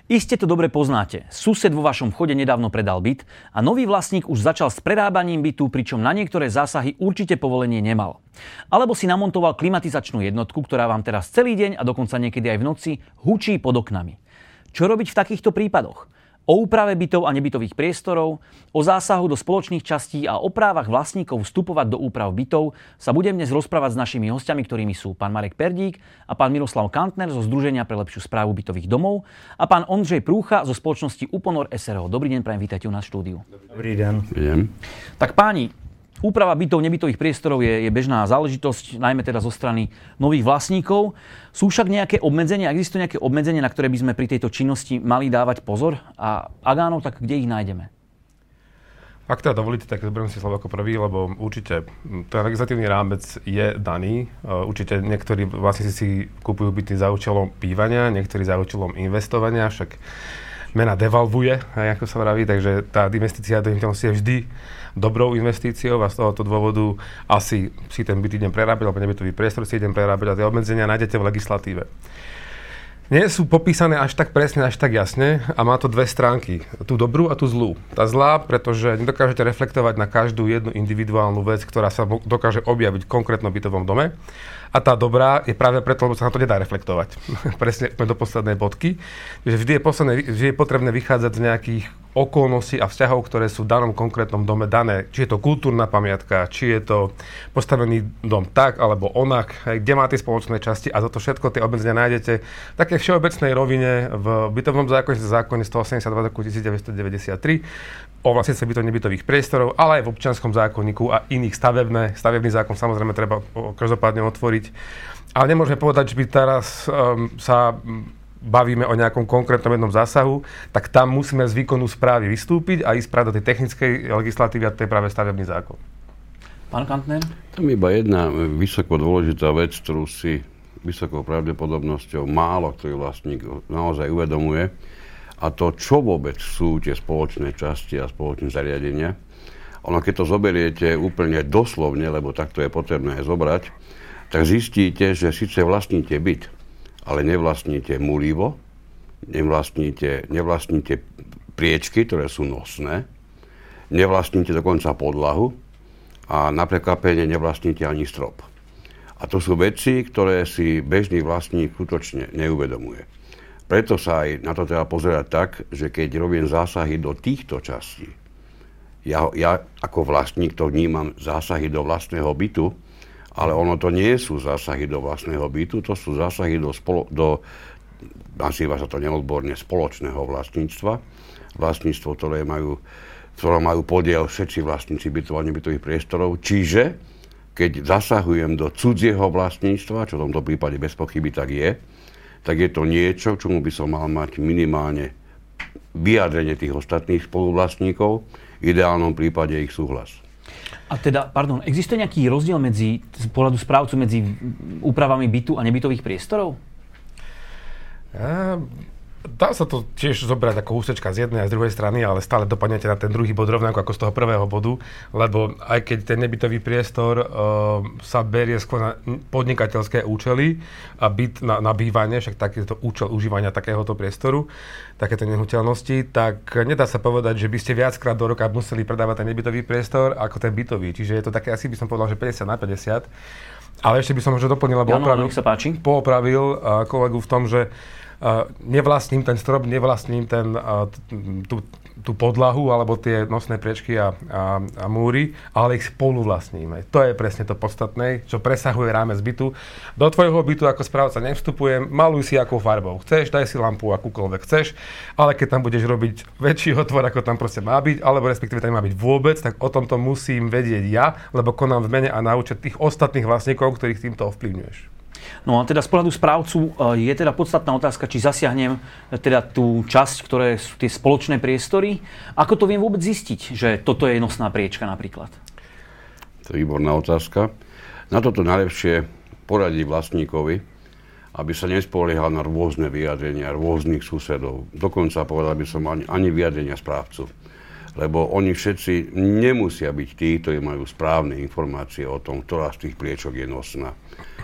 Iste to dobre poznáte. Sused vo vašom vchode nedávno predal byt a nový vlastník už začal s prerábaním bytu, pričom na niektoré zásahy určite povolenie nemal. Alebo si namontoval klimatizačnú jednotku, ktorá vám teraz celý deň a dokonca niekedy aj v noci hučí pod oknami. Čo robiť v takýchto prípadoch? O úprave bytov a nebytových priestorov, o zásahu do spoločných častí a o právach vlastníkov vstupovať do úprav bytov sa budem dnes rozprávať s našimi hostiami, ktorými sú pán Marek Perdík a pán Miroslav Kantner zo Združenia pre lepšiu správu bytových domov a pán Ondřej Prúcha zo spoločnosti Uponor SRO. Dobrý deň, prajem, vítajte u nás v štúdiu. Dobrý deň. Tak páni, úprava bytov, nebytových priestorov je bežná záležitosť, najmä teda zo strany nových vlastníkov. Sú však nejaké obmedzenia, existujú nejaké obmedzenia, na ktoré by sme pri tejto činnosti mali dávať pozor? A ak áno, tak kde ich nájdeme? Ak teda dovolíte, tak zoberiem si slovo ako prvý, lebo určite ten legislatívny rámec je daný. Určite niektorí vlastníci si kupujú byty za účelom bývania, niektorí za účelom investovania, však mena devalvuje, ako sa vraví, takže tá investícia do nehnuteľnosti je vždy dobrou investíciou a z tohoto dôvodu asi si ten byt idem prerábať, alebo nebytový priestor si idem prerábať a tie obmedzenia nájdete v legislatíve. Nie sú popísané až tak presne, až tak jasne a má to dve stránky. Tú dobrú a tú zlú. Tá zlá, pretože nedokážete reflektovať na každú jednu individuálnu vec, ktorá sa dokáže objaviť v konkrétnom bytovom dome. A tá dobrá je práve preto, lebo sa na to nedá reflektovať. Presne do poslednej bodky. Že vždy je potrebné vychádzať z nejakých okolností a vzťahov, ktoré sú v danom konkrétnom dome dané. Či je to kultúrna pamiatka, či je to postavený dom tak alebo onak, kde má tie spoločné časti a toto všetko tie obmedzenia nájdete v takej všeobecnej rovine v bytovom zákone 182 roku 1993 o vlastníctve bytov nebytových priestorov, ale aj v občianskom zákonníku a iných stavebný zákon samozrejme treba každopádne otvoriť. Ale nemôžeme povedať, že by teraz sa bavíme o nejakom konkrétnom jednom zásahu, tak tam musíme z výkonu správy vystúpiť a ísť práve do tej technickej legislatívy a to je práve stavebný zákon. Pán Kantner? Tam iba jedna vysoko dôležitá vec, ktorú si vysokou pravdepodobnosťou málo ktorý vlastník naozaj uvedomuje, a to, čo vôbec sú tie spoločné časti a spoločné zariadenia. Ono, keď to zoberiete úplne doslovne, lebo takto je potrebné zobrať, tak zistíte, že síce vlastníte byt, ale nevlastníte mulivo, nevlastníte priečky, ktoré sú nosné, nevlastníte dokonca podlahu a na prekvapenie nevlastníte ani strop. A to sú veci, ktoré si bežný vlastník skutočne neuvedomuje. Preto sa aj na to treba pozerať tak, že keď robím zásahy do týchto častí, ja ako vlastník to vnímam zásahy do vlastného bytu, ale ono to nie sú zásahy do vlastného bytu, to sú zásahy do nazýva sa to neodborne, spoločného vlastníctva. Vlastníctvo, ktoré majú podiel všetci vlastníci bytov a nebytových priestorov. Čiže, keď zasahujem do cudzieho vlastníctva, čo v tomto prípade bez pochyby tak je to niečo, čomu by som mal mať minimálne vyjadrenie tých ostatných spoluvlastníkov, v ideálnom prípade ich súhlas. A teda, existuje nejaký rozdiel z pohľadu správcu medzi úpravami bytu a nebytových priestorov? Dá sa to tiež zobrať ako úsečka z jednej a z druhej strany, ale stále dopadnete na ten druhý bod rovnako ako z toho prvého bodu, lebo aj keď ten nebytový priestor sa berie skôr na podnikateľské účely a byt na bývanie, však taký je to účel užívania takéhoto priestoru, takéto nehnuteľnosti, tak nedá sa povedať, že by ste viackrát do roka museli predávať ten nebytový priestor ako ten bytový. Čiže je to také, asi by som povedal, že 50/50. Ale ešte by som možno doplnil, lebo poopravil kolegu v tom, že nevlastním ten strop, nevlastním tú podlahu alebo tie nosné priečky a múry, ale ich spolu vlastníme. To je presne to podstatné, čo presahuje rámec bytu. Do tvojho bytu ako správca nevstupujem, maluj si akou farbou chceš, daj si lampu akúkoľvek chceš, ale keď tam budeš robiť väčší otvor, ako tam proste má byť, alebo respektíve tam má byť vôbec, tak o tomto musím vedieť ja, lebo konám v mene a na účet tých ostatných vlastníkov, ktorých týmto ovplyvňuješ. No a teda z pohľadu správcu je teda podstatná otázka, či zasiahnem teda tú časť, ktoré sú tie spoločné priestory. Ako to viem vôbec zistiť, že toto je nosná priečka napríklad? To je výborná otázka. Na toto najlepšie poradiť vlastníkovi, aby sa nespoliehal na rôzne vyjadrenia rôznych susedov. Dokonca povedal by som ani vyjadrenia správcu. Lebo oni všetci nemusia byť tí, ktorí majú správne informácie o tom, ktorá z tých priečok je nosná.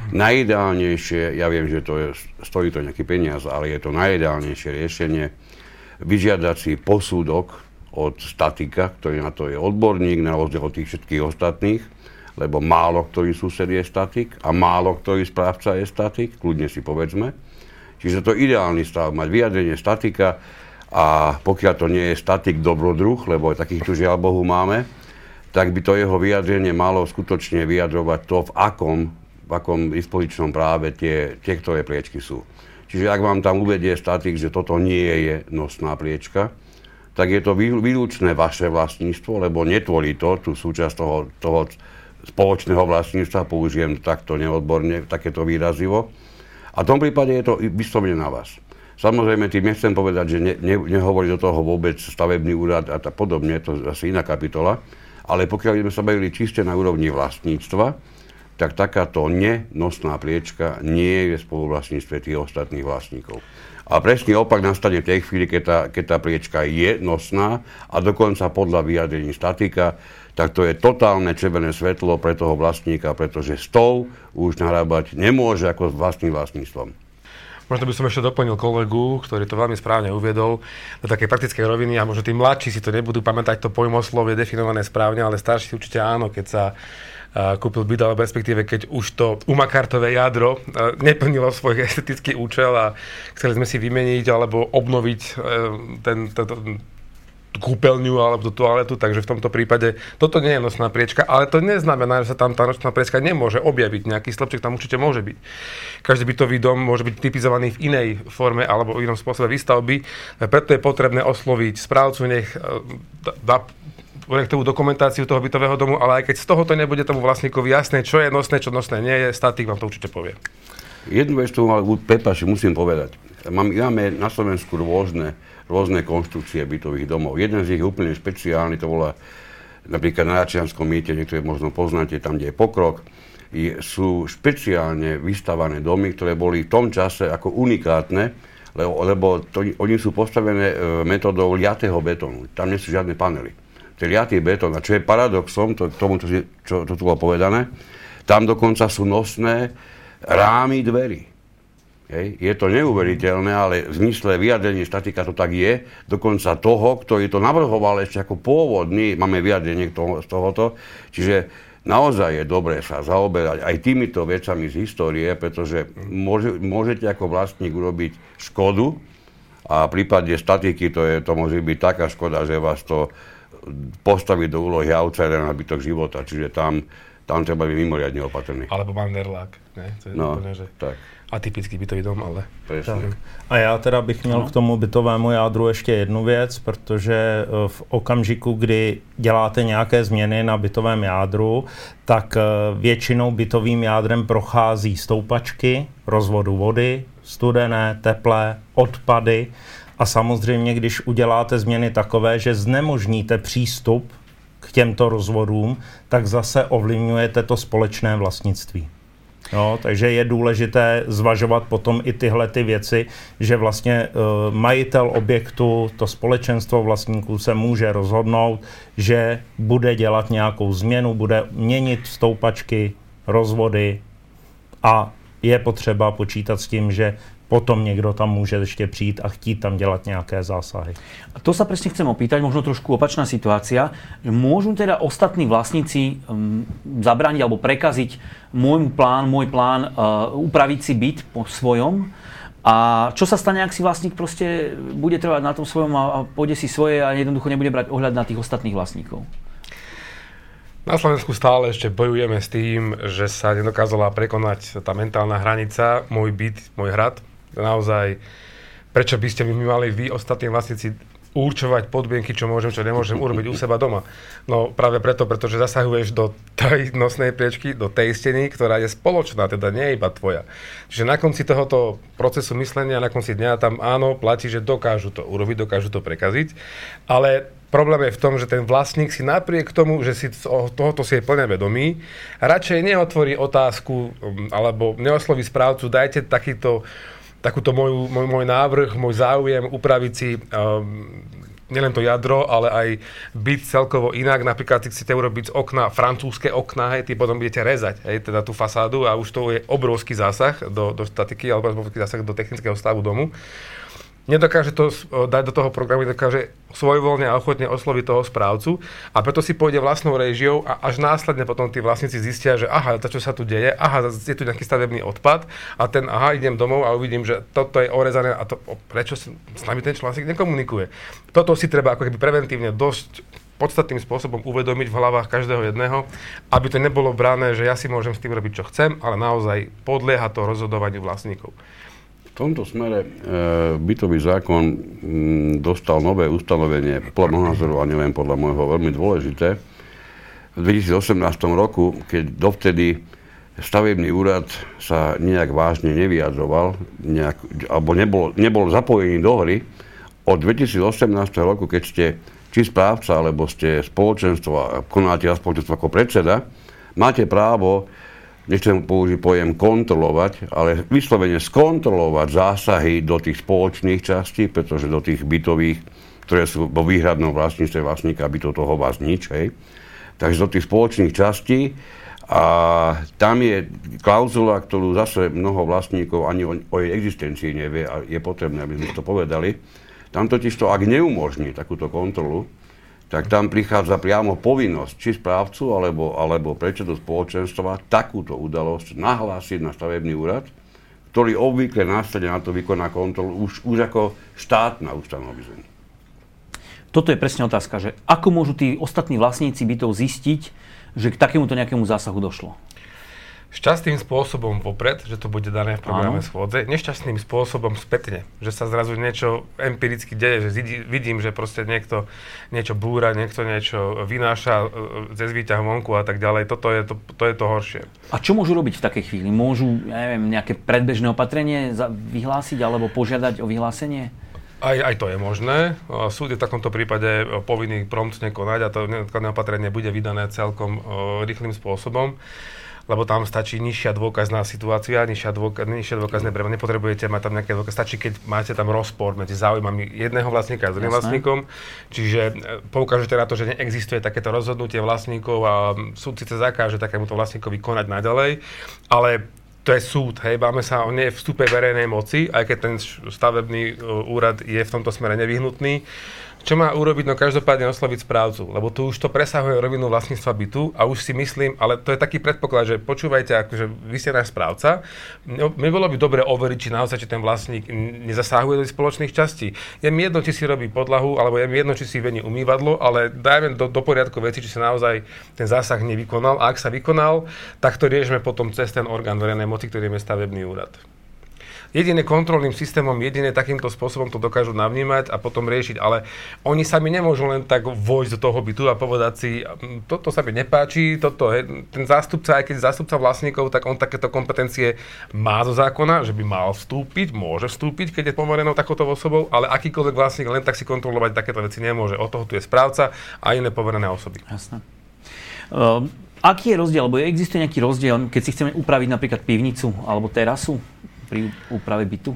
Najideálnejšie, ja viem, že stojí to nejaký peniaz, ale je to najideálnejšie riešenie vyžiadať si posúdok od statika, ktorý na to je odborník, na rozdiel od tých všetkých ostatných, lebo málo ktorý sused je statik a málo ktorý správca je statik, kľudne si povedzme. Čiže to je ideálny stav, mať vyjadrenie statika a pokiaľ to nie je statik dobrodruh, lebo takých tu žiaľ Bohu máme, tak by to jeho vyjadrenie malo skutočne vyjadrovať to, v akom dispozičnom práve tie ktoré priečky sú. Čiže ak vám tam uvedie statik, že toto nie je nosná priečka, tak je to výlučné vaše vlastníctvo, lebo netvorí to tú súčasť toho spoločného vlastníctva, použijem takto neodborne, takéto výrazivo. A v tom prípade je to vyslovene na vás. Samozrejme, tým nechcem povedať, že nehovorí do toho vôbec stavebný úrad a podobne, to je asi iná kapitola, ale pokiaľ sme sa bavili čiste na úrovni vlastníctva, tak takáto nenosná priečka nie je v spoluvlastníctve tých ostatných vlastníkov. A presný opak nastane v tej chvíli, keď tá priečka je nosná a dokonca podľa vyjadrení statika, tak to je totálne červené svetlo pre toho vlastníka, pretože s tou už narábať nemôže ako s vlastným vlastníctvom. Možno by som ešte doplnil kolegu, ktorý to veľmi správne uviedol, do takej praktickej roviny a možno tí mladší si to nebudú pamätať, to pojmoslovie definované správne, ale starší určite áno, keď sa kúpil byt, alebo respektíve keď už to umakartové jadro neplnilo svoj estetický účel a chceli sme si vymeniť alebo obnoviť kúpeľňu alebo tú toaletu, takže v tomto prípade toto nie je nosná priečka, ale to neznamená, že sa tam tá nosná priečka nemôže objaviť, nejaký stĺpček tam určite môže byť. Každý bytový dom môže byť typizovaný v inej forme alebo v inom spôsobe výstavby, preto je potrebné osloviť správcu, nech dá projektovú dokumentáciu toho bytového domu, ale aj keď z tohoto nebude tomu vlastníkovi jasné, čo je nosné, čo nosné nie je, statik vám to určite povie. Jednu vec tu musím povedať. Máme na Slovensku rôzne konštrukcie bytových domov. Jeden z nich je úplne špeciálny, to volá napríklad na Račianskom mýte, niektoré možno poznáte, tam, kde je Pokrok. Sú špeciálne vystavané domy, ktoré boli v tom čase ako unikátne, lebo oni sú postavené metódou liatého betónu. Tam nie sú žiadne panely. To je liatý betón. A čo je paradoxom, tomu, čo tu bolo povedané, tam dokonca sú nosné rámy dverí. Je to neuveriteľné, ale v zmysle vyjadrení statika to tak je. Dokonca toho, ktorý to navrhoval ešte ako pôvodný, máme vyjadrenie z tohoto. Čiže naozaj je dobré sa zaoberať aj týmito vecami z histórie, pretože môžete ako vlastník urobiť škodu a v prípade statiky to môže byť taká škoda, že vás to postaviť do úlohy outsidera na zbytok života, čiže tam treba byť mimoriadne opatrný. Alebo manderlák, ne? To je úplne, že tak. Atypický bytový dom, ale... Presne. A já teda bych měl k tomu bytovému jádru ještě jednu věc, protože v okamžiku, kdy děláte nějaké změny na bytovém jádru, tak většinou bytovým jádrem prochází stoupačky, rozvodu vody, studené, teplé, odpady. A samozřejmě, když uděláte změny takové, že znemožníte přístup k těmto rozvodům, tak zase ovlivňujete to společné vlastnictví. Jo, takže je důležité zvažovat potom i tyhle ty věci, že vlastně majitel objektu, to společenstvo vlastníků se může rozhodnout, že bude dělat nějakou změnu, bude měnit stoupačky, rozvody a je potřeba počítat s tím, že potom niekto tam môže ešte přijít a chtít tam dělat nejaké zásahy. A to sa presne chcem opýtať, možno trošku opačná situácia. Môžu teda ostatní vlastníci zabrániť alebo prekaziť môj plán upraviť si byt po svojom? A čo sa stane, ak si vlastník proste bude trvať na tom svojom a pôjde si svoje a jednoducho nebude brať ohľad na tých ostatných vlastníkov? Na Slovensku stále ešte bojujeme s tým, že sa nedokázala prekonať tá mentálna hranica môj byt, môj hrad. Naozaj, prečo by ste mi mali vy, ostatní vlastníci, určovať podmienky, čo môžem, čo nemôžem urobiť u seba doma? No práve preto, pretože zasahuješ do tej nosnej priečky, do tej steny, ktorá je spoločná, teda nie je iba tvoja. Čiže na konci tohoto procesu myslenia, na konci dňa tam áno, platí, že dokážu to urobiť, dokážu to prekaziť, ale problém je v tom, že ten vlastník si napriek tomu, že si tohoto si je plne vedomý, radšej neotvorí otázku alebo neosloví správcu, dajte takúto môj návrh, môj záujem upraviť si nielen to jadro, ale aj byt celkovo inak. Napríklad, si chcete urobiť z okna francúzske okná, hej, ty potom budete rezať, hej, teda tú fasádu a už to je obrovský zásah do statiky alebo obrovský zásah do technického stavu domu. Nedokáže to dať do toho programu, nedokáže svojvoľne a ochotne osloviť toho správcu a preto si pôjde vlastnou réžiou a až následne potom tí vlastníci zistia, že aha, to čo sa tu deje, aha, je tu nejaký stavebný odpad a idem domov a uvidím, že toto je orezané a to, prečo s nami ten vlastník nekomunikuje. Toto si treba ako keby preventívne dosť podstatným spôsobom uvedomiť v hlavách každého jedného, aby to nebolo brané, že ja si môžem s tým robiť, čo chcem, ale naozaj podlieha to rozhodovaniu vlastníkov. V tomto smere bytový zákon dostal nové ustanovenie, podľa môjho názoru a neviem podľa môjho, veľmi dôležité. V 2018 roku, keď dovtedy stavebný úrad sa nejak vážne nevyjadroval, alebo nebol zapojený do hry, od 2018 roku, keď ste či správca, alebo ste spoločenstvo a konáte spoločenstvo ako predseda, máte právo, nechcem použiť pojem kontrolovať, ale vyslovene skontrolovať zásahy do tých spoločných častí, pretože do tých bytových, ktoré sú vo výhradnom vlastníctve vlastníka bytov, toho vás nič, hej. Takže do tých spoločných častí a tam je klauzula, ktorú zase mnoho vlastníkov ani o jej existencii nevie a je potrebné, aby sme to povedali. Tam totiž to, ak neumožní takúto kontrolu, tak tam prichádza priamo povinnosť či správcu alebo predsedu spoločenstva takúto udalosť nahlásiť na stavebný úrad, ktorý obvykle následne na to vykoná kontrolu už ako štátna ustanovizň. Toto je presne otázka, že ako môžu tí ostatní vlastníci bytov zistiť, že k takémuto nejakému zásahu došlo? Šťastným spôsobom vopred, že to bude dané v programe schôdze, nešťastným spôsobom spätne, že sa zrazu niečo empiricky deje, že vidím, že proste niekto niečo búra, niekto niečo vynáša cez výťah vonku a tak ďalej. To je to horšie. A čo môžu robiť v takej chvíli? Môžu, nejaké predbežné opatrenie vyhlásiť alebo požiadať o vyhlásenie? Aj to je možné. Súd je v takomto prípade povinný promptne konať a to opatrenie bude vydané celkom rýchlym spôsobom. Lebo tam stačí nižšia dôkazná situácia, nižšie dôkazné bremeno. Nepotrebujete mať tam nejaké dôkaz. Stačí, keď máte tam rozpor medzi záujmami jedného vlastníka a druhým vlastníkom. Čiže poukážete na to, že neexistuje takéto rozhodnutie vlastníkov a súd síce zakáže takémuto vlastníkovi konať naďalej, ale to je súd, hej, máme sa o nevstupe verejnej moci, aj keď ten stavebný úrad je v tomto smere nevyhnutný. Čo má urobiť? No každopádne osloviť správcu, lebo tu už to presahuje rovinu vlastníctva bytu a už si myslím, ale to je taký predpoklad, že počúvajte, akože vy ste náš správca, mi bolo by dobre overiť, či naozaj, či ten vlastník nezasahuje do spoločných častí. Je mi jedno, či si robí podlahu, alebo je mi jedno, či si vení umývadlo, ale dajme do poriadku veci, či sa naozaj ten zásah nevykonal. A ak sa vykonal, tak to riešime potom cez ten orgán verejnej moci, ktorý je stavebný úrad. Jedine kontrolným systémom, jedine takýmto spôsobom to dokážu navnímať a potom riešiť, ale oni sami nemôžu len tak vojsť do toho bytu a povedať si, toto sa mi nepáči, ten zástupca, aj keď zástupca vlastníkov, tak on takéto kompetencie má zo zákona, že by mal vstúpiť, môže vstúpiť, keď je poverenou takouto osobou, ale akýkoľvek vlastník len tak si kontrolovať takéto veci nemôže. Od toho tu je správca a iné poverené osoby. Jasné. Aký je rozdiel, alebo existuje nejaký rozdiel, keď si chceme upraviť napríklad pivnicu alebo terasu pri úprave bytu?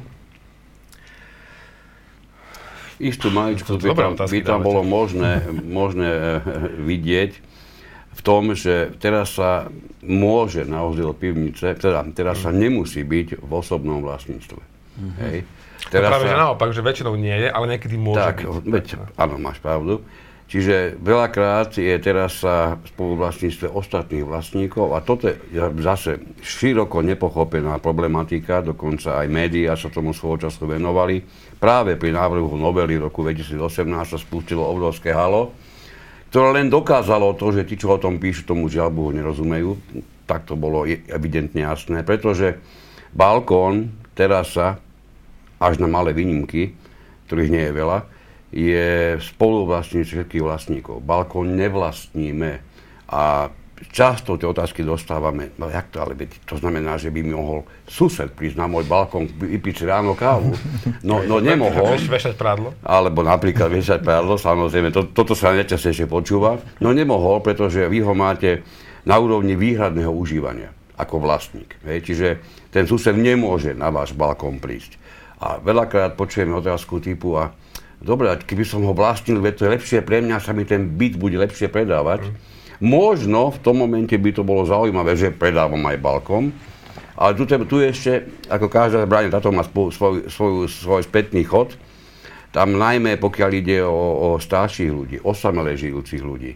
Istú maličku by tam bolo možné vidieť v tom, že teraz sa môže na rozdiel pivnice, teraz sa nemusí byť v osobnom vlastníctve. Hej. Teraz práve že naopak, že väčšinou nie je, ale niekedy môže byť. Áno, máš pravdu. Čiže veľakrát je teraz sa spoluvlastníctve ostatných vlastníkov a toto je zase široko nepochopená problematika, dokonca aj médiá sa tomu svojho času venovali. Práve pri návrhu novely roku 2018 sa spustilo obrovské halo, ktoré len dokázalo to, že tí, čo o tom píšu, tomu žiaľ Bohu nerozumejú. Tak to bolo evidentne jasné, pretože balkón, terasa, až na malé výnimky, ktorých nie je veľa, je spoluvlastníctvo všetkých vlastníkov. Balkón nevlastníme a často tie otázky dostávame, no jak to, ale to znamená, že by mi mohol sused prísť na môj balkón, vypiť si ráno kávu. No nemohol. Vešať prádlo? Alebo napríklad vešať prádlo, samozrejme, toto sa najčastejšie počúva. No nemohol, pretože vy ho máte na úrovni výhradného užívania ako vlastník. Čiže ten sused nemôže na váš balkón prísť. A veľakrát počujeme otázku typu dobre, keby som ho vlastnil, to je lepšie pre mňa, sa mi ten byt bude lepšie predávať. Možno v tom momente by to bolo zaujímavé, že predávam aj balkón, ale tu ešte, ako každá zbraň, táto má svoj spätný chod. Tam najmä, pokiaľ ide o starších ľudí, osamele žijúcich ľudí,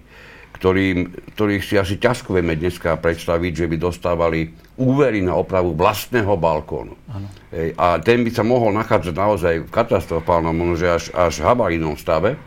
ktorých si asi ťažko vieme dneska predstaviť, že by dostávali úvery na opravu vlastného balkónu. A ten by sa mohol nachádzať naozaj v katastrofálnom, možno až havarijnom stave.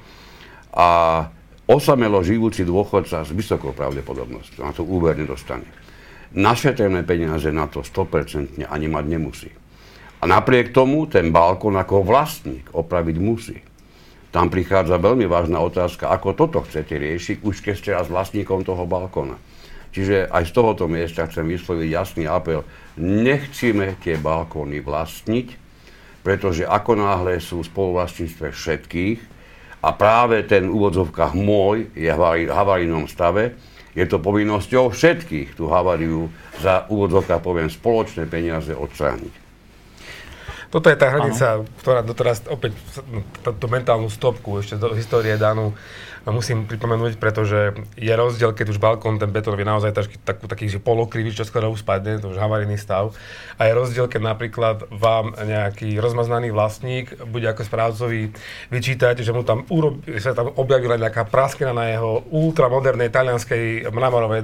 A osamelo žijúci dôchodca s vysokou pravdepodobnosťou na to úver nedostane. Našetrené peniaze na to 100% ani mať nemusí. A napriek tomu ten balkón ako vlastník opraviť musí. Tam prichádza veľmi vážna otázka, ako toto chcete riešiť, už keď ste raz vlastníkom toho balkóna. Čiže aj z tohoto miesta chcem vysloviť jasný apel. Nechcíme tie balkóny vlastniť, pretože ako náhle sú v spoluvlastníctve všetkých a práve ten v úvodzovkách môj je v havarijnom stave, je to povinnosťou všetkých tú haváriu za úvodzovkách poviem spoločné peniaze odstrániť. Toto je tá hranica, ktorá doteraz opäť tú mentálnu stopku ešte do histórie danú musím pripomenúť, pretože je rozdiel, keď už balkón ten betón je naozaj taký polokrivý, čo skoro už spadne, to už havarijný stav. A je rozdiel, keď napríklad vám nejaký rozmaznaný vlastník bude ako správcovi vyčítať, že mu tam objavila nejaká praskina na jeho ultramodernej talianskej mramorovej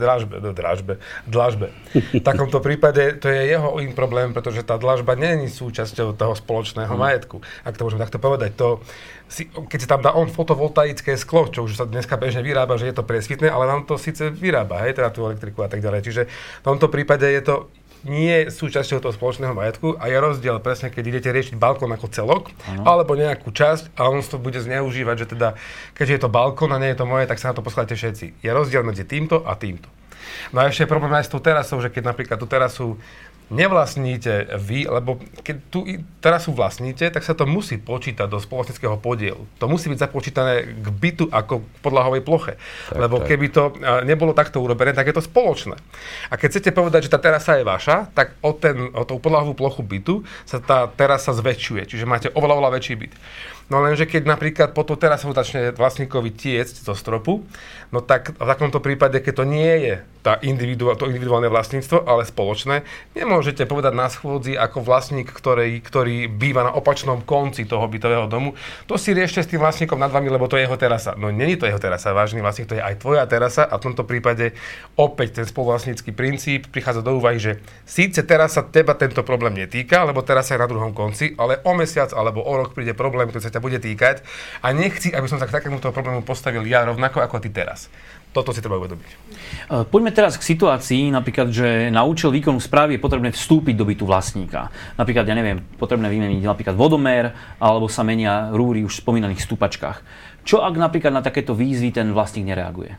dlažbe. V takomto prípade to je jeho problém, pretože tá dlažba nie je súčasťou toho spoločného majetku. Ak to môžem takto povedať, keď si tam dá on fotovoltaické sklo, čo už sa dneska bežne vyrába, že je to priesvitné, ale vám to síce vyrába, teda tú elektriku a tak ďalej. Čiže v tomto prípade je to nie súčasťou toho spoločného majetku a je rozdiel presne, keď idete riešiť balkón ako celok, alebo nejakú časť a on to bude zneužívať, že teda, keďže je to balkón a nie je to moje, tak sa na to poschváľte všetci. Je rozdiel medzi týmto a týmto. No a ešte je problém aj s tou terasou, že keď napríklad tú terasu nevlastníte vy, lebo keď tú terasu vlastníte, tak sa to musí počítať do spoločenského podielu. To musí byť započítané k bytu ako podlahovej ploche. Lebo keby to nebolo takto urobené, tak je to spoločné. A keď chcete povedať, že tá terasa je vaša, tak o tú podlahovú plochu bytu sa tá terasa zväčšuje. Čiže máte oveľa väčší byt. No lenže keď napríklad po tú terasu začne vlastníkovi tiecť zo stropu, no tak v takomto prípade, keď to nie je to individuálne vlastníctvo, ale spoločné, nemôžete povedať na schôdzi ako vlastník, ktorý býva na opačnom konci toho bytového domu, to si riešte s tým vlastníkom nad vami, lebo to je jeho terasa. No nie je to jeho terasa, vážny vlastník, to je aj tvoja terasa a v tomto prípade opäť ten spoluvlastnícky princíp prichádza do úvahy, že síce terasa teba tento problém netýka, lebo terasa je na druhom konci, ale o mesiac alebo o rok príde problém, ktorý sa ťa bude týkať a nechci, aby som sa k takémuto problému postavil ja rovnako ako ty teraz. Toto si treba uvedomiť. Poďme teraz k situácii, napríklad, že na účel výkonu správy je potrebné vstúpiť do bytu vlastníka. Napríklad, potrebné vymeniť napríklad vodomér, alebo sa menia rúry už v spomínaných stúpačkách. Čo ak napríklad na takéto výzvy ten vlastník nereaguje?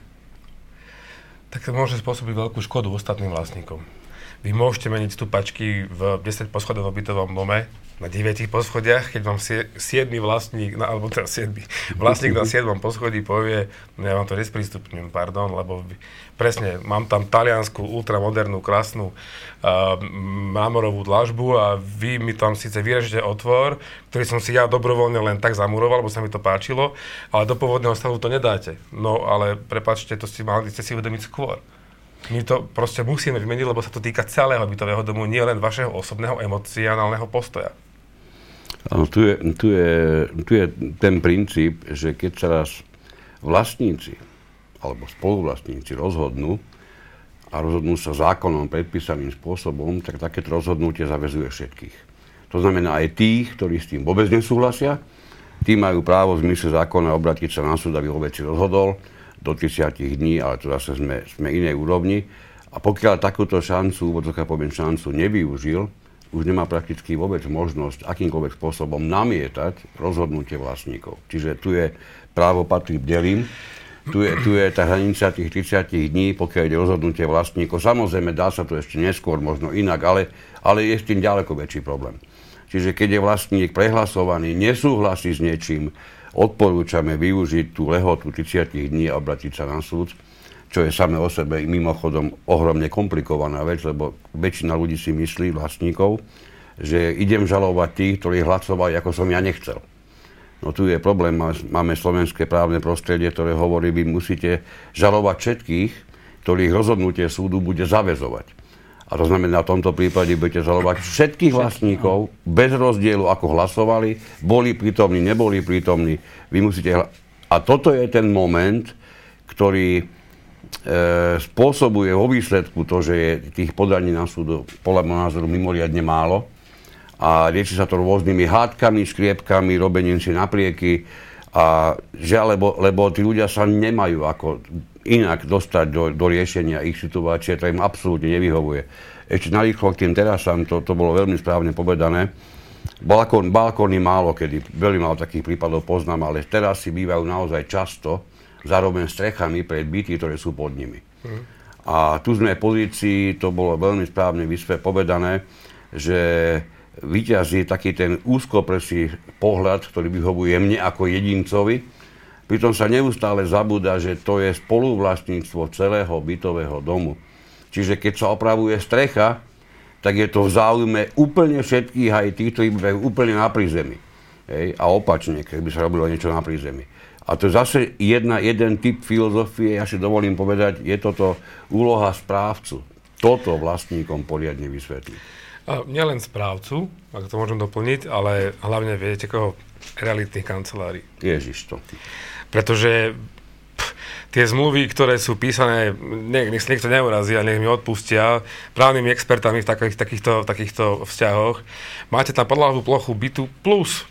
Tak to môže spôsobiť veľkú škodu ostatným vlastníkom. Vy môžete meniť stúpačky v 10 poschodovom bytovom dome, na 9 poschodiach, keď vám 7. vlastník, alebo teda 7. vlastník na 7. poschodí povie, ja vám to nesprístupním, lebo presne, mám tam taliansku, ultramodernú, krásnu mramorovú dlažbu a vy mi tam síce vyrežete otvor, ktorý som si ja dobrovoľne len tak zamuroval, lebo sa mi to páčilo, ale do pôvodného stavu to nedáte. No ale prepáčte, to mali ste si uvedomiť skôr. My to proste musíme vymeniť, lebo sa to týka celého bytového domu, nie len vašeho osobného emocionálneho postoja. Áno, tu je ten princíp, že keď sa raz vlastníci alebo spoluvlastníci rozhodnú a rozhodnú sa zákonom predpísaným spôsobom, tak takéto rozhodnutie zaväzuje všetkých. To znamená aj tých, ktorí s tým vôbec nesúhlasia, tí majú právo v zmysle zákona obrátiť sa na súd, aby o veci rozhodol do 30 dní, ale to zase sme inej úrovni. A pokiaľ takúto šancu, šancu nevyužil, už nemá prakticky vôbec možnosť akýmkoľvek spôsobom namietať rozhodnutie vlastníkov. Čiže tu je právo patrí bdelým, tu je tá hranica tých 30 dní, pokiaľ ide rozhodnutie vlastníkov. Samozrejme, dá sa to ešte neskôr, možno inak, ale je s tým ďaleko väčší problém. Čiže keď je vlastník prehlasovaný, nesúhlasí s niečím, odporúčame využiť tú lehotu 30 dní a obrátiť sa na súd, čo je samé o sebe mimochodom ohromne komplikovaná vec, lebo väčšina ľudí si myslí, vlastníkov, že idem žalovať tých, ktorí hlasovali, ako som ja nechcel. No tu je problém, máme slovenské právne prostredie, ktoré hovorí, vy musíte žalovať všetkých, ktorých rozhodnutie súdu bude zaväzovať. A to znamená, v tomto prípade budete žalovať všetkých vlastníkov, bez rozdielu, ako hlasovali, boli prítomní, neboli prítomní. Vy musíte A toto je ten moment, ktorý spôsobuje vo výsledku to, že je tých podaní na súdu podľa môjho názoru mimoriadne málo a rieši sa to rôznymi hádkami, škriepkami, robením si naprieky a lebo tí ľudia sa nemajú ako inak dostať do riešenia ich situácie, to im absolútne nevyhovuje. Ešte narýchlo k tým terasám, to bolo veľmi správne povedané. Balkóny málo kedy, veľmi málo takých prípadov poznám, ale terasy bývajú naozaj často zároveň strechami pred byty, ktoré sú pod nimi. A tu sme v pozícii, to bolo veľmi správne povedané, že vyťazí taký ten úzkoprsý pohľad, ktorý vyhovuje mne ako jedincovi. Pritom sa neustále zabúda, že to je spoluvlastníctvo celého bytového domu. Čiže keď sa opravuje strecha, tak je to v záujme úplne všetkých, aj tých, ktorí bývajú úplne na prízemí. A opačne, keď by sa robilo niečo na prízemí. A to je zase jeden typ filozofie, ja si dovolím povedať, je toto úloha správcu. Toto vlastníkom poriadne vysvetliť. Nielen správcu, ak to môžem doplniť, ale hlavne viete koho? Realitných kancelárií. Ježiš to. Pretože tie zmluvy, ktoré sú písané, nech sa niekto neurazí a nech mi odpustia, právnymi expertami v takýchto vzťahoch, máte tam podlahovú plochu bytu plus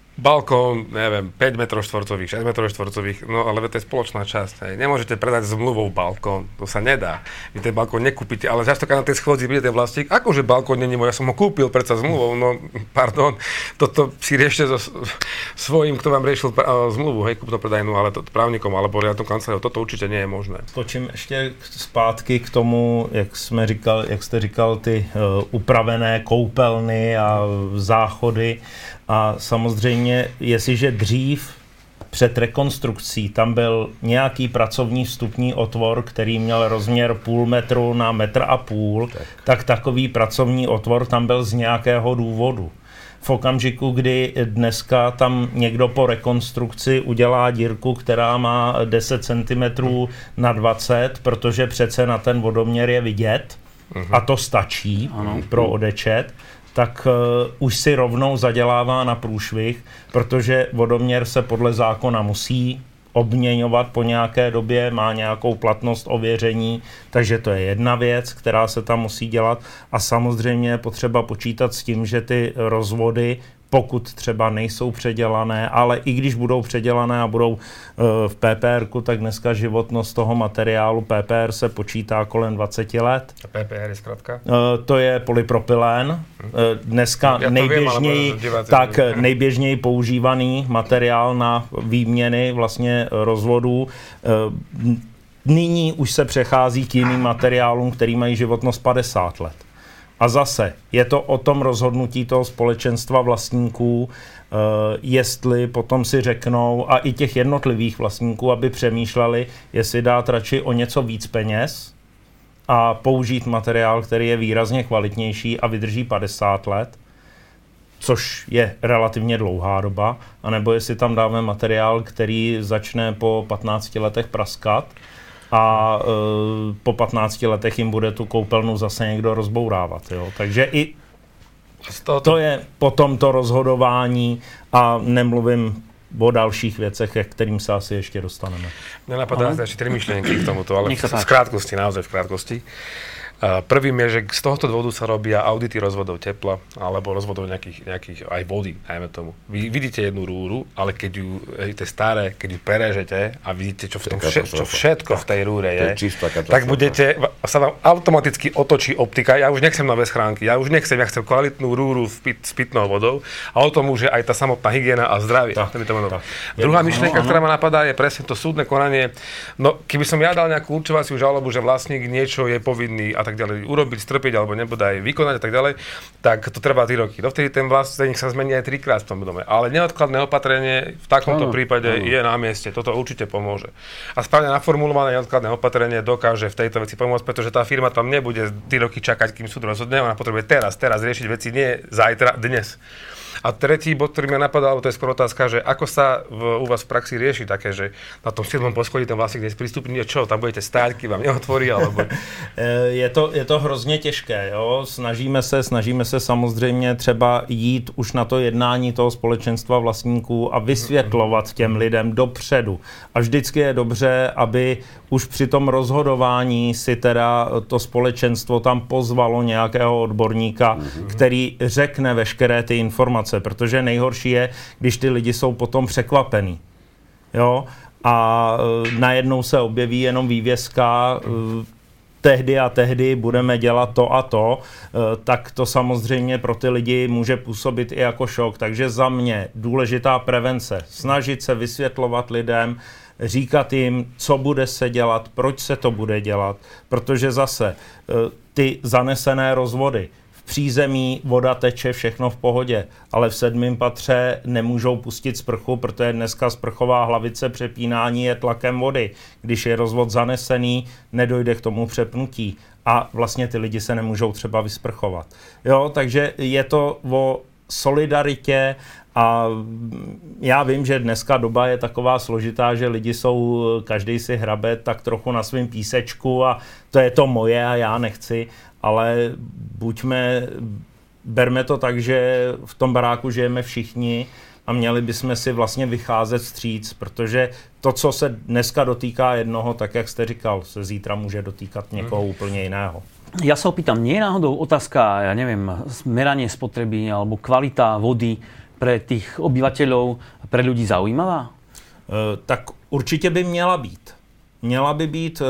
balkón, neviem, 5 m štvorcových, 6 m štvorcových, no ale to je spoločná časť. Hej. Nemôžete predať zmluvou balkón, to sa nedá. Vy ten balkón nekúpite, ale častokrát na tej schôdzi príde ten vlastník, akože balkón není môj, ja som ho kúpil predsa zmluvou, no pardon, toto si riešte so svojím, kto vám riešil zmluvu, hej, kúpno-predajnú, ale to právnikom alebo riadnou kanceláriou, toto určite nie je možné. Skočím ještě zpátky k tomu, jak jste říkal, ty upravené koupelny a záchody. A samozřejmě, jestliže dřív před rekonstrukcí tam byl nějaký pracovní vstupní otvor, který měl rozměr 0,5 metru na 1,5 metru, tak takový pracovní otvor tam byl z nějakého důvodu. V okamžiku, kdy dneska tam někdo po rekonstrukci udělá dírku, která má 10 cm na 20, protože přece na ten vodoměr je vidět, a to stačí pro odečet, tak už si rovnou zadělává na průšvih, protože vodoměr se podle zákona musí obměňovat po nějaké době, má nějakou platnost ověření, takže to je jedna věc, která se tam musí dělat. A samozřejmě je potřeba počítat s tím, že ty rozvody, pokud třeba nejsou předělané, ale i když budou předělané a budou v PPR-ku, tak dneska životnost toho materiálu PPR se počítá kolem 20 let. A PPR je zkrátka? To je polypropylen. Dneska nejběžněji používaný materiál na výměny vlastně rozvodů. Nyní už se přechází k jiným materiálům, který mají životnost 50 let. A zase je to o tom rozhodnutí toho společenstva vlastníků, jestli potom si řeknou, a i těch jednotlivých vlastníků, aby přemýšleli, jestli dát radši o něco víc peněz a použít materiál, který je výrazně kvalitnější a vydrží 50 let, což je relativně dlouhá doba, anebo jestli tam dáme materiál, který začne po 15 letech praskat, a po 15 letech jim bude tu koupelnu zase někdo rozbourávat. Jo? Takže i to je potom to rozhodování a nemluvím o dalších věcech, k kterým sa asi ešte dostaneme. Mňa napadá ešte 3 myšlienky k tomuto, ale v krátkosti, naozaj v krátkosti. Prvým je, že z tohoto dôvodu sa robia audity rozvodov tepla alebo rozvodov nejakých aj vody, najmä tomu. Vy vidíte jednu rúru, ale keď ju staré, keď ju prerežete a vidíte, čo všetko v tej rúre je, tak sa vám automaticky otočí optika. Ja už nechcem nové schránky, ja chcem kvalitnú rúru s pitnou vodou a o tom už je aj tá samotná hygiena a zdravie. Druhá myšlienka, ktorá ma napadá, je presne to súdne konanie. No, keby som ja dal nejakú určovaciu žalobu, že vlastník niečo je povinný a tak ďalej urobiť, strpiť alebo nebodaj vykonať a tak ďalej, tak to trvá 3 roky. Dovtedy ten vlastník sa zmení aj 3-krát v tom dome. Ale neodkladné opatrenie v takomto prípade je na mieste. Toto určite pomôže. A správne naformulované neodkladné opatrenie dokáže v tejto veci pomôcť, pretože tá firma tam nebude 3 roky čakať, kým súd rozhodne, ona potrebuje teraz riešiť veci, nie zajtra, dnes. A tretí bod, ktorý mňa napadal, to je skoro otázka, že ako sa u vás v praxi rieši také, že na tom 7. poschodí ten vlastník nesprístupní, čo, tam budete stáť, kým vám neotvorí, alebo... Je to hrozně těžké, jo? Snažíme se samozřejmě třeba jít už na to jednání toho společenstva vlastníků a vysvětlovat těm lidem dopředu. A vždycky je dobře, aby už při tom rozhodování si teda to společenstvo tam pozvalo nějakého odborníka, který řekne veškeré ty informace, protože nejhorší je, když ty lidi jsou potom překvapení. Jo? A najednou se objeví jenom vývězka, tehdy a tehdy budeme dělat to a to, tak to samozřejmě pro ty lidi může působit i jako šok. Takže za mě důležitá prevence. Snažit se vysvětlovat lidem, říkat jim, co bude se dělat, proč se to bude dělat, protože zase ty zanesené rozvody, v přízemí voda teče, všechno v pohodě, ale v 7. patře nemůžou pustit sprchu, protože dneska sprchová hlavice přepínání je tlakem vody. Když je rozvod zanesený, nedojde k tomu přepnutí a vlastně ty lidi se nemůžou třeba vysprchovat. Jo, takže je to o solidaritě a já vím, že dneska doba je taková složitá, že lidi jsou, každý si hrabe tak trochu na svém písečku a to je to moje a já nechci, ale berme to tak, že v tom baráku žijeme všichni a měli bychom si vlastně vycházet vstříc, protože to, co se dneska dotýká jednoho, tak jak jste říkal, se zítra může dotýkat někoho úplně jiného. Ja sa opýtam, nie je náhodou otázka, ja neviem, meranie spotreby alebo kvalita vody pre tých obyvateľov, pre ľudí zaujímavá? Tak určitě by měla být. Měla by být,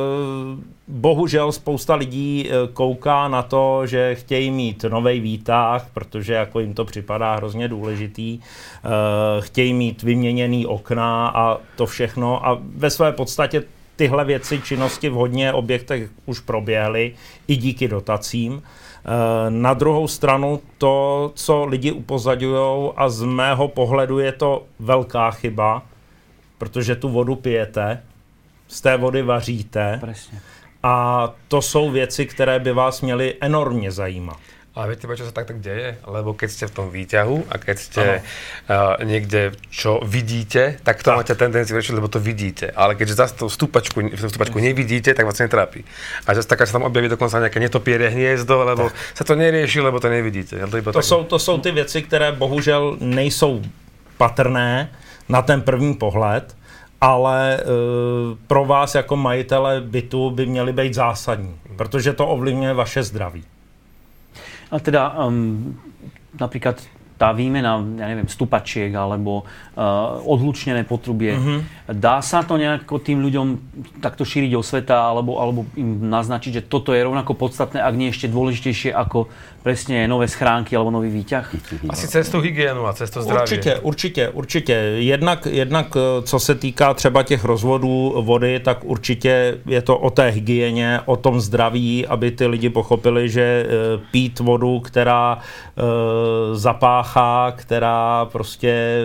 bohužel spousta lidí kouká na to, že chtějí mít novej výtah, protože jako jim to připadá hrozně důležitý, chtějí mít vyměněný okna a to všechno a ve své podstatě tyhle věci, činnosti v hodně objektech už proběhly i díky dotacím. Na druhou stranu to, co lidi upozadujou a z mého pohledu je to velká chyba, protože tu vodu pijete, z té vody vaříte. Presne. A to jsou věci, které by vás měly enormně zajímat. Ale viete, čo sa tak deje? Lebo keď ste v tom výťahu a keď ste niekde, čo vidíte, tak to máte tendenciu riešiť, lebo to vidíte. Ale keďže zase tú stúpačku nevidíte, tak vás netrápi. A zase taká sa tam objaví dokonca nejaké netopierie hniezdo, lebo sa to nerieši, lebo to nevidíte. To jsou ty věci, které bohužel nejsou patrné na ten první pohled, ale pro vás jako majitele bytu by měly být zásadní, protože to ovlivňuje vaše zdraví. A teda napríklad tá výmena, ja neviem, stupačiek alebo odhlučnené potrubie, dá sa to nejako tým ľuďom takto šíriť osveta alebo im naznačiť, že toto je rovnako podstatné, ak nie ešte dôležitejšie ako presne nové schránky alebo nový výťah? Asi cez tú hygienu a cez to zdravie. Určitě. Jednak co se týká třeba těch rozvodů vody, tak určitě je to o té hygieně, o tom zdraví, aby ty lidi pochopili, že pít vodu, která zapáchá, která prostě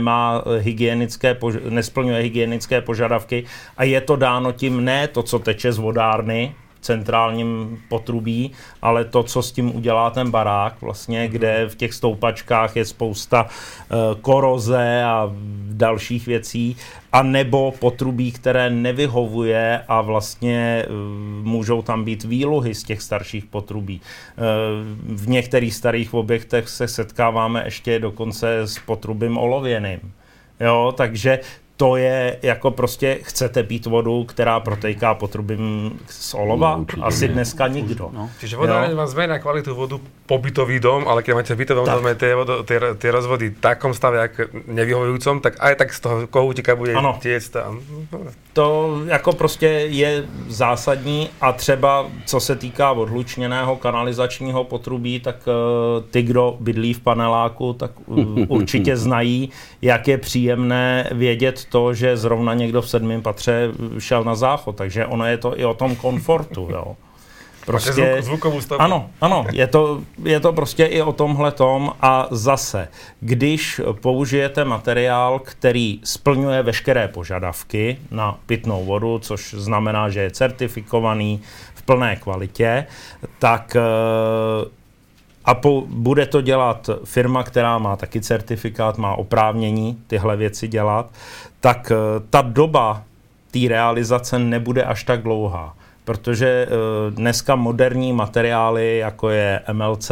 nesplňuje hygienické požadavky a je to dáno tím ne to, co teče z vodárny, centrálním potrubí, ale to, co s tím udělá ten barák, vlastně, kde v těch stoupačkách je spousta koroze a dalších věcí, a nebo potrubí, které nevyhovuje a vlastně můžou tam být výluhy z těch starších potrubí. V některých starých objektech se setkáváme ještě dokonce s potrubím olověným. Jo, takže to je jako prostě chcete pít vodu, která protéká potrubím z olova? Asi dneska nikdo. Čiže vodáreň vám zmení na kvalitu vodu pobytový dom, ale keď máte v bytovom dome tie rozvody v takom stave, jak nevyhovujúcom, tak aj tak z toho kohútika bude tiecť tam. To jako prostě je zásadní a třeba co se týká odhlučněného kanalizačního potrubí, tak ty, kdo bydlí v paneláku, tak určitě znají, jak je příjemné vědět to, že zrovna někdo v 7. patře šel na záchod, takže ono je to i o tom komfortu, jo. Prostě zvukovou stavbu. Ano, je to prostě i o tomhletom a zase, když použijete materiál, který splňuje veškeré požadavky na pitnou vodu, což znamená, že je certifikovaný v plné kvalitě, tak a bude to dělat firma, která má taky certifikát, má oprávnění tyhle věci dělat, tak ta doba té realizace nebude až tak dlouhá. Protože dneska moderní materiály, jako je MLC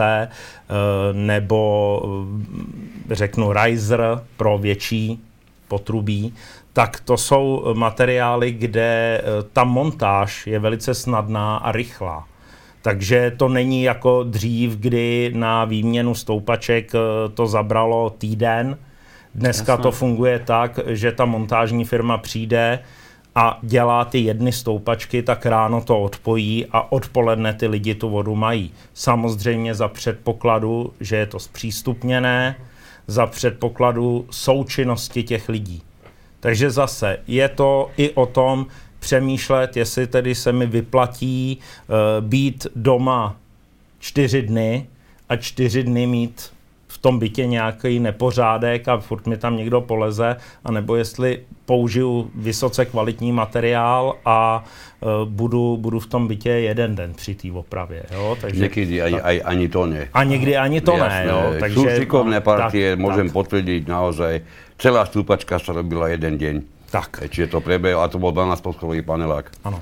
nebo řeknu riser pro větší potrubí, tak to jsou materiály, kde ta montáž je velice snadná a rychlá. Takže to není jako dřív, kdy na výměnu stoupaček to zabralo týden. Dneska to funguje tak, že ta montážní firma přijde a dělá ty jedny stoupačky, tak ráno to odpojí a odpoledne ty lidi tu vodu mají. Samozřejmě za předpokladu, že je to zpřístupněné, za předpokladu součinnosti těch lidí. Takže zase je to i o tom přemýšlet, jestli tedy se mi vyplatí být doma 4 dny a 4 dny mít v tom bytě nějaký nepořádek a furt mi tam někdo poleze, anebo jestli použiju vysoce kvalitní materiál a budu v tom bytě 1 den při té opravě. Jo? Takže, někdy ani to ne. A někdy ani to ne. Jo? Takže, sú šikovné partie, môžem potvrdiť naozaj, celá stúpačka sa robila 1 deň. Tak. Čiže to prebehlo, a to bol 12-poschodový panelák. Áno.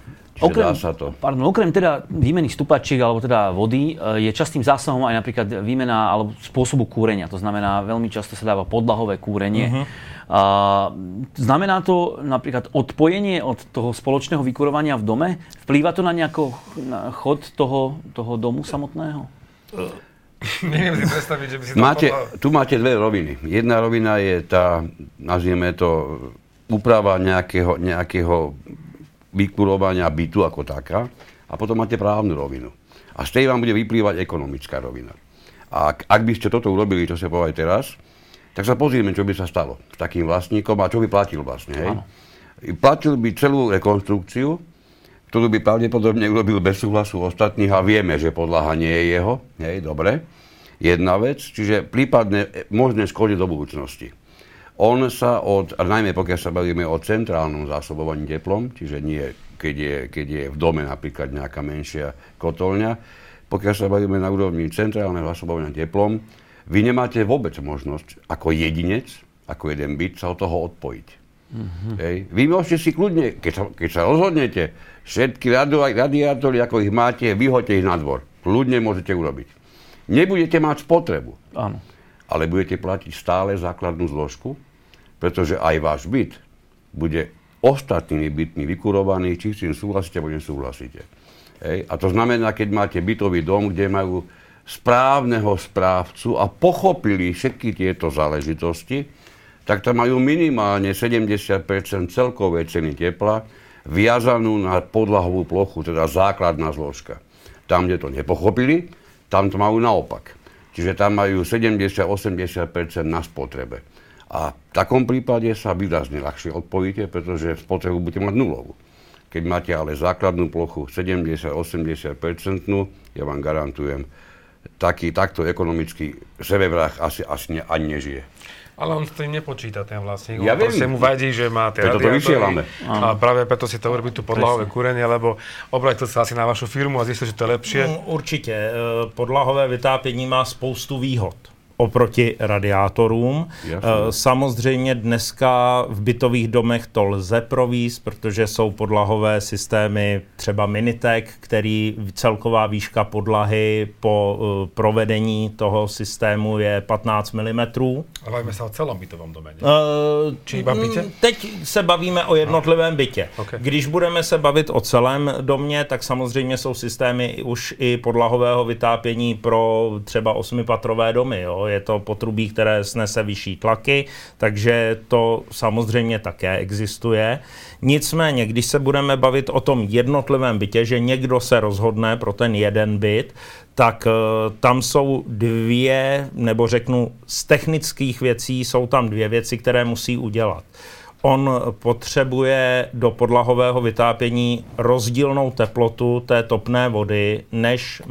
Okrem teda výmeny stupačiek alebo teda vody je častým zásahom aj napríklad výmena alebo spôsobu kúrenia. To znamená, veľmi často sa dáva podlahové kúrenie. Znamená to napríklad odpojenie od toho spoločného vykurovania v dome? Vplýva to na chod toho domu samotného? Neviem si predstaviť, že by si Tu máte 2 roviny. Jedna rovina je tá, nazvieme to, úprava nejakého vykurovania bytu ako taká, a potom máte právnu rovinu. A z tej vám bude vyplývať ekonomická rovina. A ak by ste toto urobili, čo sa povedal teraz, tak sa pozrieme, čo by sa stalo s takým vlastníkom a čo by platil vlastne. Hej? Platil by celú rekonštrukciu, ktorú by pravdepodobne urobil bez súhlasu ostatných, a vieme, že podlaha nie je jeho. Hej, dobre. Jedna vec, čiže prípadne možné škody do budúcnosti. On sa najmä pokiaľ sa bavíme o centrálnom zásobovaní teplom, čiže nie keď je v dome napríklad nejaká menšia kotolňa, pokiaľ sa bavíme na úrovni centrálneho zásobovania teplom, vy nemáte vôbec možnosť ako jedinec, ako jeden byt, sa od toho odpojiť. Hej. Vy môžete si kľudne, keď sa rozhodnete, všetky radiátory, ako ich máte, vyhoďte ich na dvor. Kľudne môžete urobiť. Nebudete mať spotrebu, ale budete platiť stále základnú zložku, pretože aj váš byt bude ostatnými bytmi vykurovaný, či s tým súhlasíte, alebo nesúhlasíte. Hej. A to znamená, keď máte bytový dom, kde majú správneho správcu a pochopili všetky tieto záležitosti, tak tam majú minimálne 70% celkovej ceny tepla viazanú na podlahovú plochu, teda základná zložka. Tam, kde to nepochopili, tam to majú naopak. Čiže tam majú 70-80% na spotrebe. A v takom prípade sa výrazne ľahšie odpojíte, pretože spotrebu budete mať nulovú. Keď máte ale základnú plochu 70-80%, ja vám garantujem, takto ekonomický sebevrah asi ani nežije. Ale on s tým nepočíta, ten vlastník. Ja viem. Proste mu vadí, že má tie radiátory. A práve preto si to urobí tu podlahové kúrenie, lebo obrátil sa asi na vašu firmu a zistil, že to je lepšie. Určitě. Podlahové vytápění má spoustu výhod oproti radiátorům. Samozřejmě dneska v bytových domech to lze províst, protože jsou podlahové systémy třeba Minitek, který celková výška podlahy po provedení toho systému je 15 mm. Ale bavíme se o celom bytovom dome, ne? Či iba bytě? Teď se bavíme o jednotlivém bytě. Okay. Když budeme se bavit o celém domě, tak samozřejmě jsou systémy už i podlahového vytápění pro třeba 8patrové domy. Jo? Je to potrubí, které snese vyšší tlaky, takže to samozřejmě také existuje. Nicméně, když se budeme bavit o tom jednotlivém bytě, že někdo se rozhodne pro ten jeden byt, tak tam jsou nebo řeknu, z technických věcí jsou tam 2 věci, které musí udělat. On potřebuje do podlahového vytápění rozdílnou teplotu té topné vody, než